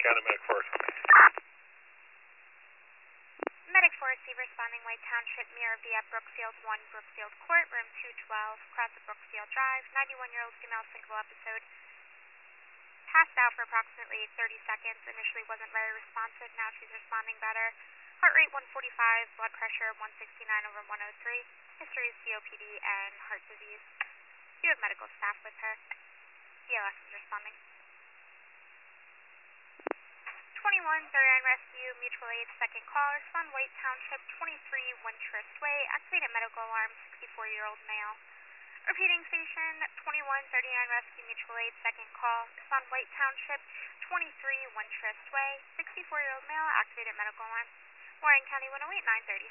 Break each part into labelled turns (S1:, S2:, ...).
S1: County Medic Forest.
S2: Medic Forest, responding White Township, mirror via Brookfield 1, Brookfield Court, room 212, across the Brookfield Drive, 91-year-old female single episode. Passed out for approximately 30 seconds, initially wasn't very responsive, now she's responding better. Heart rate 145, blood pressure 169/103, history is COPD and heart disease. You have medical staff with her. BLS is responding. 2139 Rescue, mutual aid, second call, respond White Township, 23 Wintrust Way, activated medical alarm, 64-year-old male. Repeating station, 2139 Rescue, mutual aid, second call, respond White Township, 23 Wintrust Way, 64-year-old male, activated medical alarm. Warren County 108, 930.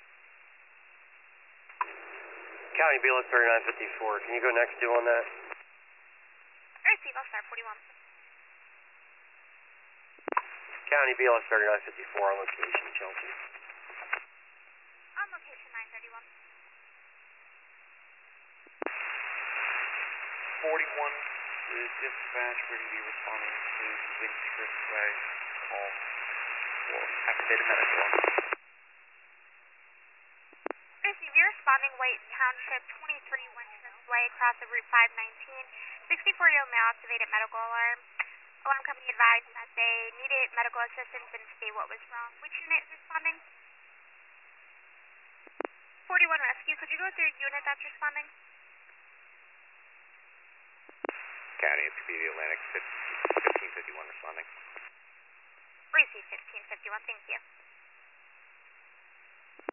S3: County BLS 3954, can you go next to on that?
S2: Receive, I'll start 41.
S3: County BLS 3954 on location, Chelsea.
S2: On location 931.
S4: 41 is dispatch, ready to be responding to Wintrust Way call for activated medical alarm.
S2: Receive, you're responding White Township, 23 Wintrust Way, across the Route 519, 64-year-old male, activated medical alarm. Alarm company advised that they needed medical assistance and state what was wrong. Which unit is responding? 41 Rescue, could you go through unit that's responding?
S4: County SPD Atlantic 1551 responding.
S2: Receive 1551, thank you.